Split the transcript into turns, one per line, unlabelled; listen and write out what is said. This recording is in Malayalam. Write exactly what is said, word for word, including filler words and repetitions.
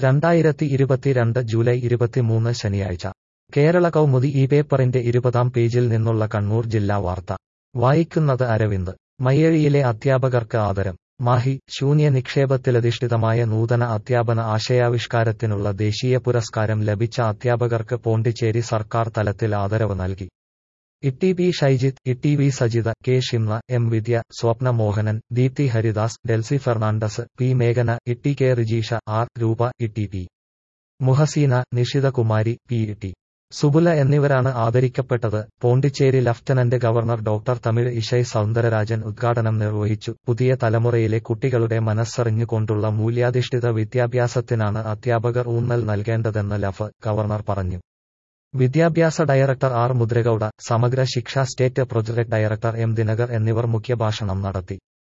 രണ്ടായിരത്തി ഇരുപത്തിരണ്ട് ജൂലൈ ഇരുപത്തിമൂന്ന് ശനിയാഴ്ച കേരള കൗമുദി ഈ പേപ്പറിന്റെ ഇരുപതാം പേജിൽ നിന്നുള്ള കണ്ണൂർ ജില്ലാ വാർത്ത വായിക്കുന്നത് അരവിന്ദ്. മയ്യഴിയിലെ അധ്യാപകർക്ക് ആദരം. മാഹി. ശൂന്യ നിക്ഷേപത്തിലധിഷ്ഠിതമായ നൂതന അധ്യാപന ആശയാവിഷ്കാരത്തിനുള്ള ദേശീയ പുരസ്കാരം ലഭിച്ച അധ്യാപകർക്ക് പോണ്ടിച്ചേരി സർക്കാർ തലത്തിൽ ആദരവ് നൽകി. ഇട്ടി പി ഷൈജിത്ത്, ഇട്ടി V Sajitha, K Shimna, M Vidya, Swapna Mohanan, Deepthi Haridas, Delsy Fernandez, P മേഘന, ഇട്ടി കെ റിജീഷ, ആർ രൂപ, ഇട്ടി P Muhseena, Nishitha Kumari, P T Subula എന്നിവരാണ് ആദരിക്കപ്പെട്ടത്. Pondicherry lieutenant governor doctor Tamilisai Soundararajan ഉദ്ഘാടനം നിർവഹിച്ചു. പുതിയ തലമുറയിലെ കുട്ടികളുടെ മനസ്സറിഞ്ഞുകൊണ്ടുള്ള മൂല്യാധിഷ്ഠിത വിദ്യാഭ്യാസത്തിനാണ് അധ്യാപകർ ഊന്നൽ നൽകേണ്ടതെന്ന് ലഫ് ഗവർണർ പറഞ്ഞു. വിദ്യാഭ്യാസ director R Mudragowda, Samagra Shiksha state project director M Dinakar എന്നിവർ മുഖ്യഭാഷണം നടത്തി.